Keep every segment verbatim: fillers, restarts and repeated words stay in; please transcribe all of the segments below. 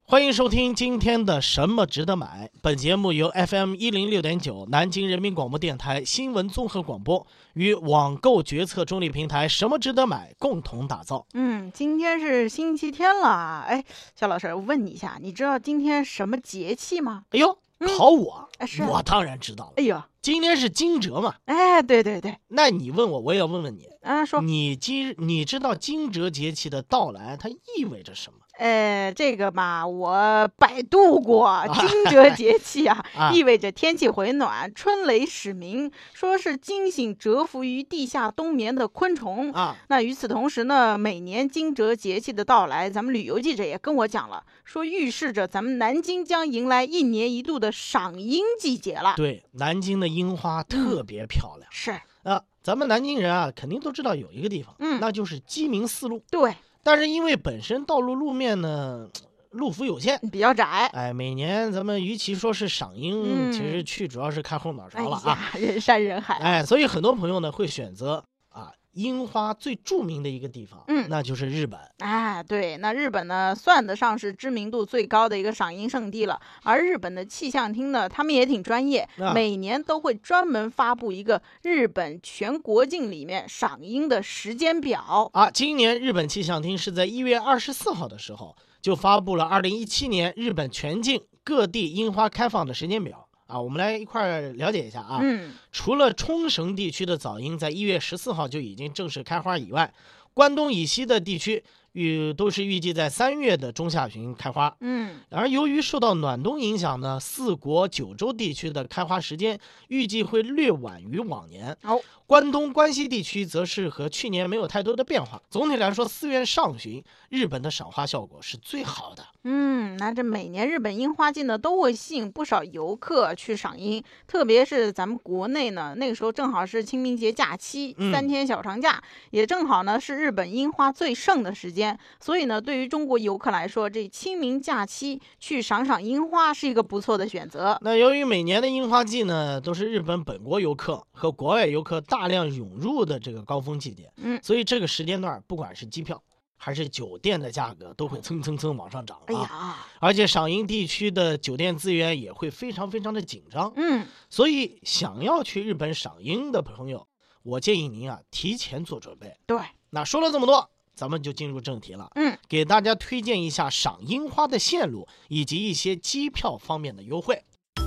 欢迎收听今天的什么值得买。本节目由 F M 一零六点九 南京人民广播电台新闻综合广播与网购决策中立平台什么值得买共同打造。 嗯，今天是星期天了，哎，肖老师，我问你一下，你知道今天什么节气吗？ 哎呦，考我、 嗯是啊、 我当然知道了。 哎呦， 今天是惊蛰嘛。 哎，对对对。 那你问我，我也要问问你啊，说你今你知道惊蛰节气的到来它意味着什么？ 呃，这个嘛，我百度过，惊蛰节气啊， 啊意味着天气回暖，春雷始鸣，说是惊醒蛰伏于地下冬眠的昆虫啊。 那与此同时呢，每年惊蛰节气的到来，咱们旅游记者也跟我讲了，说预示着咱们南京将迎来一年一度的赏樱季节了。 对，南京的樱花特别漂亮。 嗯、是啊，咱们南京人啊，肯定都知道有一个地方， 嗯， 那就是鸡鸣四路。 对。 但是因为本身道路路面呢，路幅有限， 比较窄， 哎，每年咱们与其说是赏樱、嗯，其实去主要是看后脑勺了啊， 哎、人山人海， 哎，所以很多朋友呢会选择啊樱花最著名的一个地方， 嗯， 那就是日本。 哎，对，那日本呢算得上是知名度最高的一个赏樱圣地了。而日本的气象厅呢，他们也挺专业， 啊、 每年都会专门发布一个日本全国境里面赏樱的时间表啊。今年日本气象厅是在一月二十四号的时候就发布了二零一七年日本全境各地樱花开放的时间表。啊，我们来一块儿了解一下啊。 嗯， 除了冲绳地区的早樱在一月十四号就已经正式开花以外，关东以西的地区预都是预计在三月的中下旬开花。 嗯， 而由于受到暖冬影响呢，四国九州地区的开花时间预计会略晚于往年。 哦， 关东、关西地区则是和去年没有太多的变化。总体来说，四月上旬日本的赏花效果是最好的。 嗯，那这每年日本樱花季呢，都会吸引不少游客去赏樱，特别是咱们国内呢，那个时候正好是清明节假期， 嗯、 三天小长假，也正好呢是日本樱花最盛的时间。所以呢，对于中国游客来说，这清明假期去赏赏樱花是一个不错的选择。 那由于每年的樱花季呢，都是日本本国游客和国外游客大量涌入的这个高峰季节， 嗯， 所以这个时间段，不管是机票还是酒店的价格，都会蹭蹭蹭往上涨啊。 哎呀， 而且赏樱地区的酒店资源也会非常非常的紧张。 嗯， 所以想要去日本赏樱的朋友，我建议您啊提前做准备。 对， 那说了这么多，咱们就进入正题了。 嗯， 给大家推荐一下赏樱花的线路以及一些机票方面的优惠。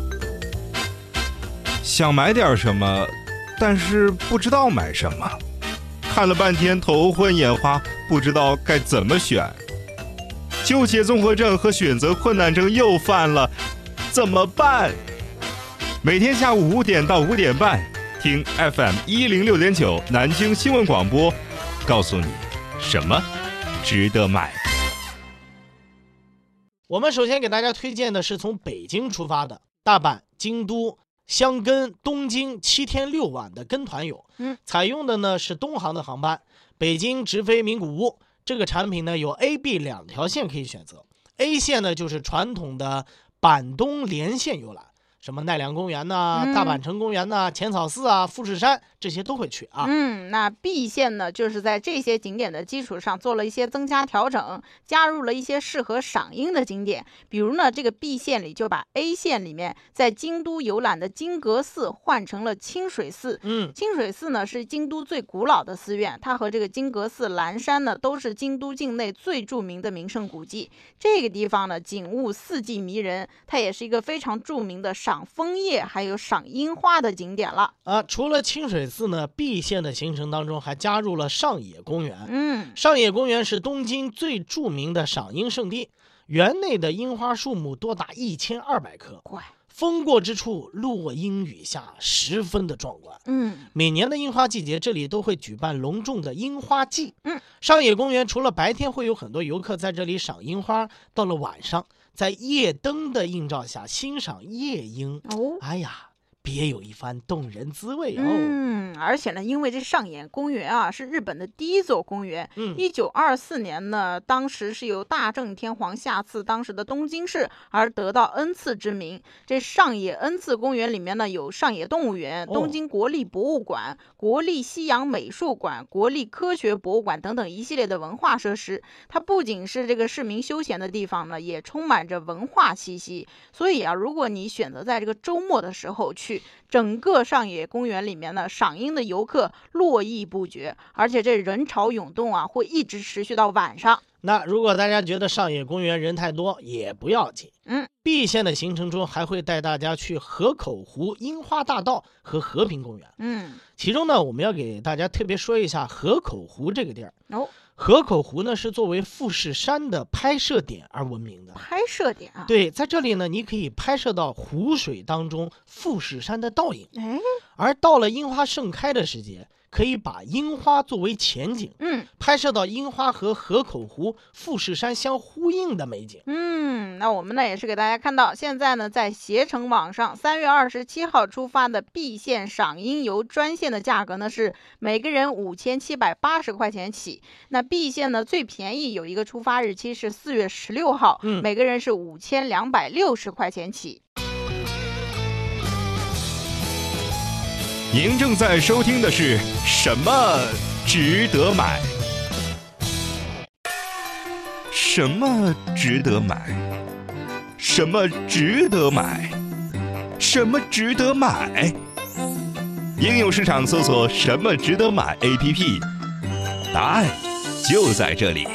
想买点什么，但是不知道买什么，看了半天头昏眼花，不知道该怎么选，纠结综合症和选择困难症又犯了，怎么办？每天下午五点到五点半，听 F M 一零六点九 南京新闻广播，告诉你什么值得买。 我们首先给大家推荐的是从北京出发的大阪、京都、箱根、东京七天六晚的跟团游， 嗯， 采用的呢是东航的航班，北京直飞名古屋。这个产品呢有 A、B 两条线可以选择。A 线呢就是传统的阪东连线游览，什么奈良公园呐、啊嗯、大阪城公园呐、啊、浅草寺啊、富士山这些都会去啊。 嗯，那 B 线呢，就是在这些景点的基础上做了一些增加调整，加入了一些适合赏樱的景点。比如呢，这个 B 线里就把 A 线里面在京都游览的金阁寺换成了清水寺。 嗯， 清水寺呢是京都最古老的寺院，它和这个金阁寺、岚山呢都是京都境内最著名的名胜古迹。这个地方呢景物四季迷人，它也是一个非常著名的赏枫叶还有赏樱花的景点了。 啊，除了清水寺呢 ，B 线的行程当中还加入了上野公园。 嗯， 上野公园是东京最著名的赏樱圣地，园内的樱花树木多达一千二百棵，风过之处落樱雨下，十分的壮观。 嗯， 每年的樱花季节，这里都会举办隆重的樱花季。 嗯， 上野公园除了白天会有很多游客在这里赏樱花，到了晚上，在夜灯的映照下欣赏夜樱。 哦， 哎呀， 别有一番动人滋味哦。 嗯，而且呢，因为这上野公园啊是日本的第一座公园， 嗯， 一九二四年呢，当时是由大正天皇下赐当时的东京市而得到恩赐之名。这上野恩赐公园里面呢，有上野动物园、东京国立博物馆、国立西洋美术馆、国立科学博物馆等等一系列的文化设施。它不仅是这个市民休闲的地方呢，也充满着文化气息。所以啊，如果你选择在这个周末的时候去，整个上野公园里面呢，赏樱的游客络绎不绝，而且这人潮涌动啊，会一直持续到晚上。 那如果大家觉得上野公园人太多，也不要紧。 嗯 ，B 线的行程中还会带大家去河口湖樱花大道和和平公园。 嗯， 其中呢，我们要给大家特别说一下河口湖这个地儿。 哦， 河口湖呢是作为富士山的拍摄点而闻名的。 拍摄点啊， 对，在这里呢，你可以拍摄到湖水当中富士山的倒影。 哎， 而到了樱花盛开的时节，可以把樱花作为前景， 嗯拍摄到樱花和河口湖、富士山相呼应的美景。 嗯，那我们呢也是给大家看到，现在呢在携程网上三月二十七号出发的 B 线赏樱游专线的价格呢是每个人五千七百八十块钱起。那 B 线呢最便宜有一个出发日期是四月十六号， 嗯每个人是五千两百六十块钱起。 您正在收听的是什么值得买？什么值得买？什么值得买？什么值得买？应用市场搜索什么值得买 A P P， 答案就在这里。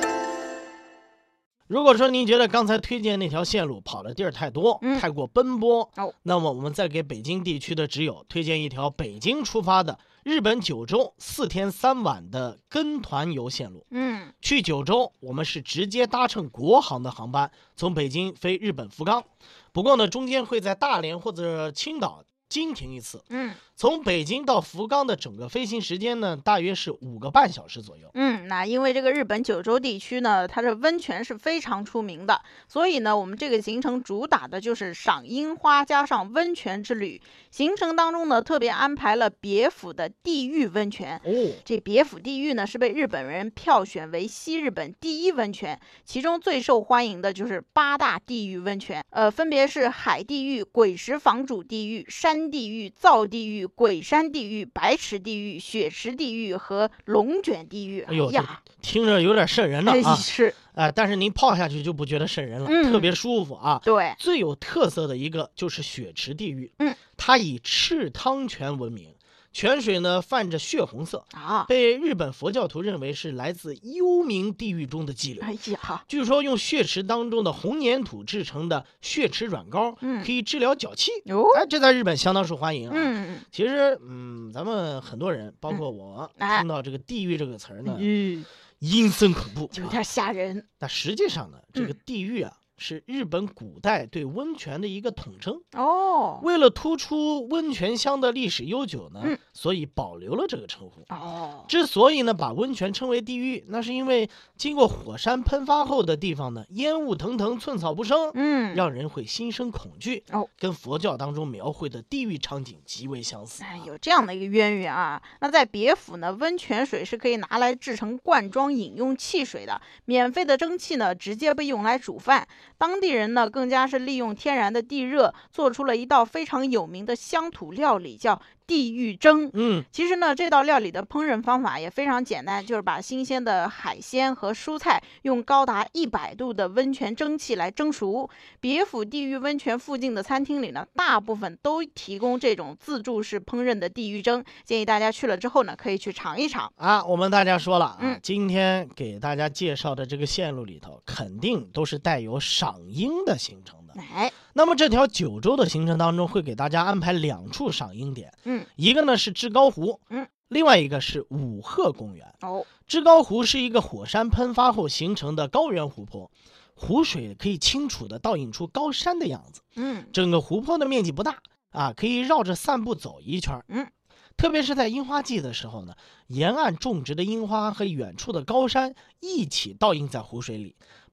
如果说您觉得刚才推荐那条线路跑的地儿太多， 嗯太过奔波， 哦那么我们再给北京地区的挚友推荐一条北京出发的日本九州四天三晚的跟团游线路。 嗯去九州，我们是直接搭乘国航的航班，从北京飞日本福冈。不过呢，中间会在大连或者青岛经停一次。 嗯从北京到福冈的整个飞行时间呢，大约是五个半小时左右。 嗯，那因为这个日本九州地区呢，它的温泉是非常出名的，所以呢，我们这个行程主打的就是赏樱花加上温泉之旅。行程当中呢，特别安排了别府的地狱温泉。 哦， 这别府地狱呢，是被日本人票选为西日本第一温泉，其中最受欢迎的就是八大地狱温泉，呃，分别是海地狱、鬼石房主地狱、山地狱、灶地狱、鬼山地狱、白池地狱、雪池地狱和龙卷地狱。 哎呦， 呀， 听着有点瘆人了哎啊！ 是， 啊，但是您泡下去就不觉得瘆人了， 嗯特别舒服啊。 对， 最有特色的一个就是雪池地狱， 嗯， 它以赤汤泉闻名，泉水呢泛着血红色， 啊， 被日本佛教徒认为是来自幽冥地狱中的激流。 哎呀， 据说用血池当中的红粘土制成的血池软膏， 嗯可以治疗脚气， 哟， 哎，这在日本相当受欢迎啊。 嗯其实，嗯，咱们很多人，包括我， 哎听到这个地狱这个词儿呢， 嗯， 阴森恐怖， 有点吓人。 那实际上呢，这个嗯地狱啊，是日本古代对温泉的一个统称。 哦为了突出温泉乡的历史悠久呢， 嗯所以保留了这个称呼。 哦， 之所以呢把温泉称为地狱，那是因为经过火山喷发后的地方呢，烟雾腾腾，寸草不生， 嗯， 让人会心生恐惧。 哦， 跟佛教当中描绘的地狱场景极为相似。 哎，有这样的一个渊源啊。那在别府呢，温泉水是可以拿来制成罐装饮用汽水的，免费的蒸汽呢直接被用来煮饭。当地人呢更加是利用天然的地热，做出了一道非常有名的乡土料理，叫地狱蒸。 嗯， 其实呢，这道料理的烹饪方法也非常简单，就是把新鲜的海鲜和蔬菜用高达一百度的温泉蒸汽来蒸熟。别府地狱温泉附近的餐厅里呢，大部分都提供这种自助式烹饪的地狱蒸，建议大家去了之后呢，可以去尝一尝。 啊，我们大家说了啊， 嗯今天给大家介绍的这个线路里头，肯定都是带有赏樱的行程的。 哎， 那么这条九州的行程当中，会给大家安排两处赏樱点， 嗯， 一个呢是志高湖， 嗯， 另外一个是五鹤公园。 哦， 志高湖是一个火山喷发后形成的高原湖泊，湖水可以清楚地倒映出高山的样子。 嗯整个湖泊的面积不大啊，可以绕着散步走一圈。 嗯， 特别是在樱花季的时候呢，沿岸种植的樱花和远处的高山一起倒映在湖水里，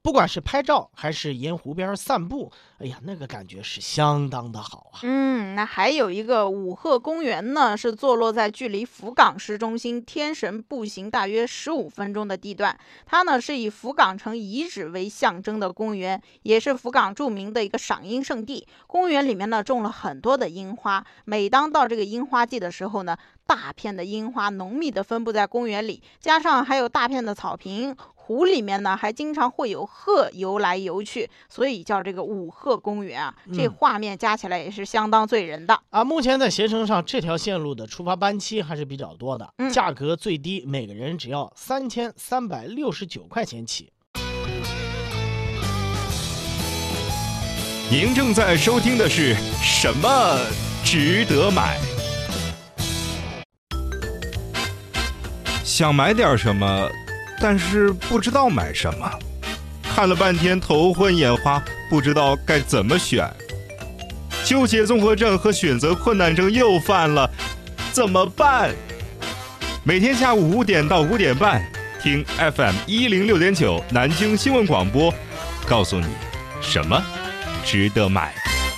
不管是拍照还是沿湖边散步，哎呀，那个感觉是相当的好啊。 嗯，那还有一个五鹤公园呢，是坐落在距离福冈市中心天神步行大约十五分钟的地段。它呢是以福冈城遗址为象征的公园，也是福冈著名的一个赏樱圣地。公园里面呢种了很多的樱花，每当到这个樱花季的时候呢，大片的樱花浓密的分布在公园里，加上还有大片的草坪。湖里面呢还经常会有鹤游来游去，所以叫这个五鹤公园啊。这画面加起来也是相当醉人的、 嗯、啊。目前在携程上这条线路的出发班期还是比较多的，嗯、价格最低每个人只要三千三百六十九块钱起。 您正在收听的是什么值得买？想买点什么？但是不知道买什么，看了半天头昏眼花，不知道该怎么选。纠结综合症和选择困难症又犯了，怎么办？每天下午五点到五点半，听 F M 一零六点九南京新闻广播，告诉你什么值得买。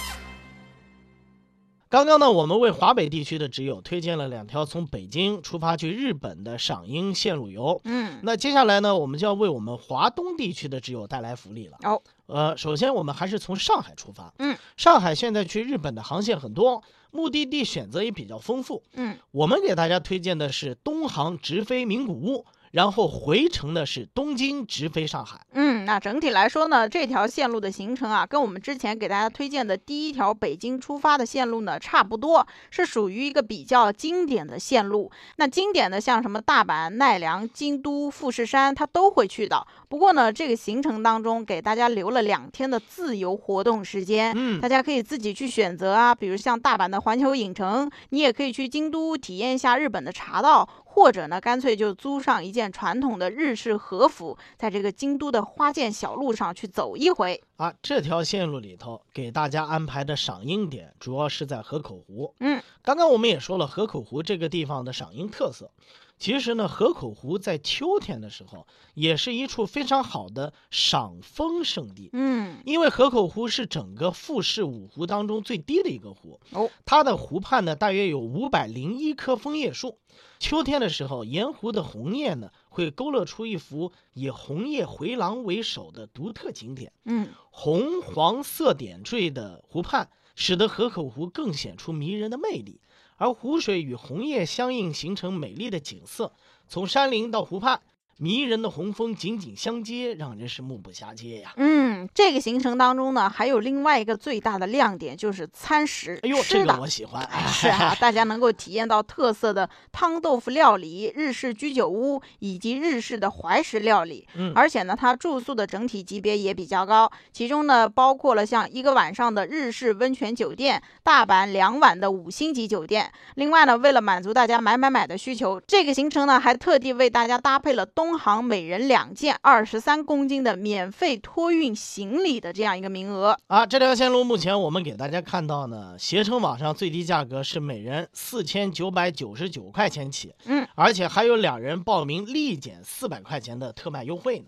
刚刚呢，我们为华北地区的挚友推荐了两条从北京出发去日本的赏樱线路游。嗯，那接下来呢，我们就要为我们华东地区的挚友带来福利了。哦，呃，首先我们还是从上海出发。嗯，上海现在去日本的航线很多，目的地选择也比较丰富。嗯，我们给大家推荐的是东航直飞名古屋。然后回程的是东京直飞上海。 嗯，那整体来说呢，这条线路的行程啊，跟我们之前给大家推荐的第一条北京出发的线路呢差不多，是属于一个比较经典的线路。那经典的像什么大阪、奈良、京都、富士山，它都会去到。不过呢，这个行程当中给大家留了两天的自由活动时间，嗯，大家可以自己去选择啊，比如像大阪的环球影城，你也可以去京都体验一下日本的茶道。或者呢，干脆就租上一件传统的日式和服，在这个京都的花见小路上去走一回啊。这条线路里头给大家安排的赏樱点主要是在河口湖。嗯，刚刚我们也说了河口湖这个地方的赏樱特色。其实呢，河口湖在秋天的时候也是一处非常好的赏枫胜地。嗯，因为河口湖是整个富士五湖当中最低的一个湖。哦，它的湖畔呢大约有五百零一棵枫叶树。秋天的时候，沿湖的红叶呢会勾勒出一幅以红叶回廊为首的独特景点。嗯，红黄色点缀的湖畔使得河口湖更显出迷人的魅力。而湖水与红叶相映，形成美丽的景色。从山林到湖畔，迷人的红枫紧紧相接，让人是目不暇接呀。 嗯，这个行程当中呢，还有另外一个最大的亮点就是餐食。 哎呦，这个我喜欢。 哎、是啊，大家能够体验到特色的汤豆腐料理、日式居酒屋以及日式的怀石料理。嗯，而且呢，它住宿的整体级别也比较高，其中呢包括了像一个晚上的日式温泉酒店、大阪两晚的五星级酒店。另外呢，为了满足大家买买买的需求，这个行程呢还特地为大家搭配了东东航每人两件二十三公斤的免费托运行李的这样一个名额啊！这条线路目前我们给大家看到呢，携程网上最低价格是每人四千九百九十九块钱起，嗯，而且还有两人报名立减四百块钱的特卖优惠呢。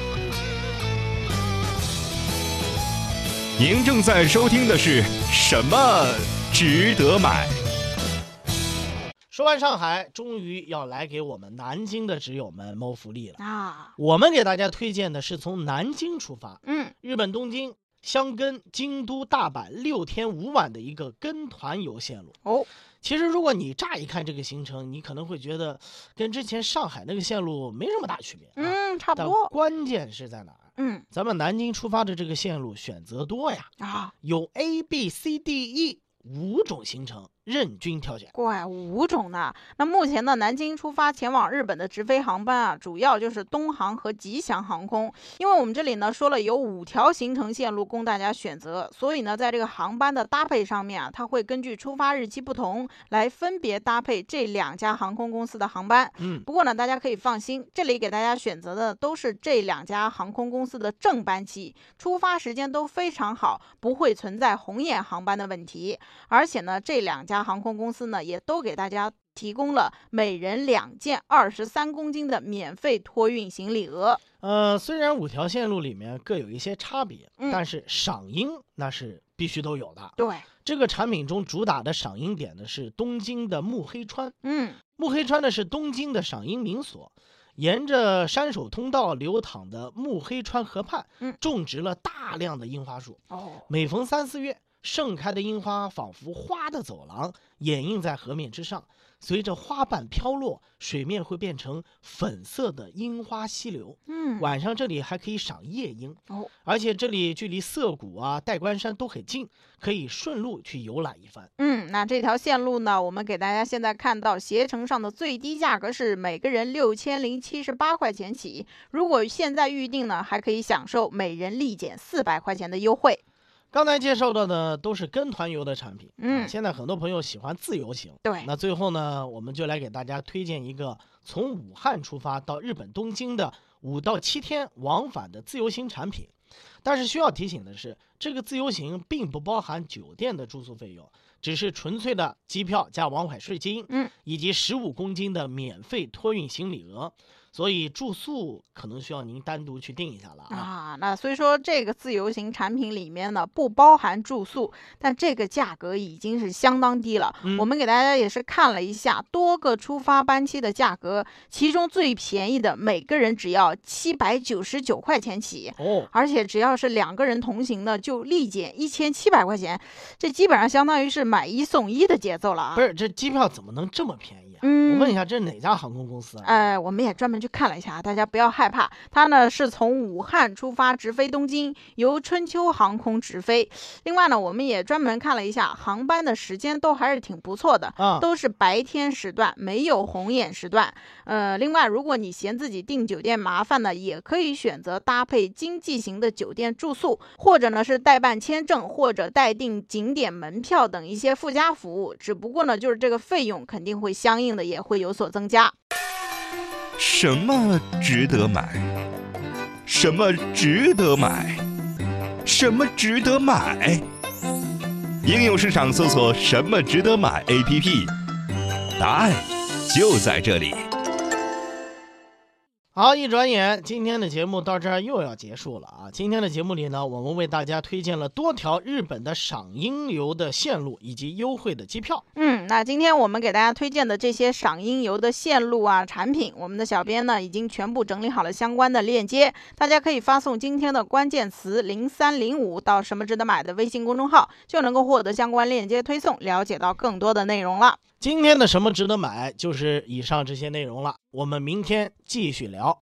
您正在收听的是什么值得买？ 说完上海，终于要来给我们南京的挚友们谋福利了啊！我们给大家推荐的是从南京出发，嗯，日本东京、箱根、京都、大阪六天五晚的一个跟团游线路哦。其实如果你乍一看这个行程，你可能会觉得跟之前上海那个线路没什么大区别， 嗯，差不多。 但关键是在哪儿？嗯，咱们南京出发的这个线路选择多呀，啊，有 A B C D E 五种行程任君挑选。 怪五种呢？那目前呢，南京出发前往日本的直飞航班啊，主要就是东航和吉祥航空。因为我们这里呢说了有五条行程线路供大家选择，所以呢，在这个航班的搭配上面啊，它会根据出发日期不同来分别搭配这两家航空公司的航班。嗯，不过呢，大家可以放心，这里给大家选择的都是这两家航空公司的正班机，出发时间都非常好，不会存在红眼航班的问题。而且呢，这两家家航空公司呢，也都给大家提供了每人两件二十三公斤的免费托运行李额。 呃，虽然五条线路里面各有一些差别， 嗯、 但是赏樱那是必须都有的。 对， 这个产品中主打的赏樱点呢是东京的目黑川。 嗯， 目黑川呢是东京的赏樱名所，沿着山手通道流淌的目黑川河畔， 嗯， 种植了大量的樱花树。 哦， 每逢三四月，盛开的樱花仿佛花的走廊，掩映在河面之上。随着花瓣飘落，水面会变成粉色的樱花溪流。 嗯， 晚上这里还可以赏夜樱。 哦， 而且这里距离涩谷啊、代官山都很近，可以顺路去游览一番。 嗯，那这条线路呢，我们给大家现在看到携程上的最低价格是每个人六千零七十八块钱起，如果现在预定呢，还可以享受每人立减四百块钱的优惠。 刚才介绍到的都是跟团游的产品， 嗯， 现在很多朋友喜欢自由行， 对， 那最后呢，我们就来给大家推荐一个从武汉出发到日本东京的五到七天往返的自由行产品。但是需要提醒的是，这个自由行并不包含酒店的住宿费用，只是纯粹的机票加往返税金， 嗯， 以及十五公斤的免费托运行李额。所以住宿可能需要您单独去定一下了啊。 啊，那所以说这个自由行产品里面呢不包含住宿，但这个价格已经是相当低了。 嗯、 我们给大家也是看了一下多个出发班期的价格，其中最便宜的每个人只要七百九十九块钱起， 哦， 而且只要是两个人同行的就立减一千七百块钱，这基本上相当于是买一送一的节奏了啊。 不是，这机票怎么能这么便宜啊？ 嗯， 我问一下，这是哪家航空公司啊？ 呃，我们也专门去看了一下，大家不要害怕，它呢是从武汉出发直飞东京，由春秋航空直飞。另外呢，我们也专门看了一下航班的时间，都还是挺不错的， 啊， 都是白天时段，没有红眼时段。呃，另外，如果你嫌自己订酒店麻烦呢，也可以选择搭配经济型的酒店住宿，或者呢是代办签证或者代订景点门票等一些附加服务。只不过呢，就是这个费用肯定会相应的也会有所增加。 什么值得买？什么值得买？什么值得买？应用市场搜索什么值得买 A P P， 答案就在这里。 好，一转眼今天的节目到这儿又要结束了啊！今天的节目里呢，我们为大家推荐了多条日本的赏樱游的线路以及优惠的机票。 嗯，那今天我们给大家推荐的这些赏樱游的线路啊、产品，我们的小编呢已经全部整理好了相关的链接，大家可以发送今天的关键词零三零五到什么值得买的微信公众号，就能够获得相关链接推送，了解到更多的内容了。 今天的什么值得买就是以上这些内容了，我们明天继续聊。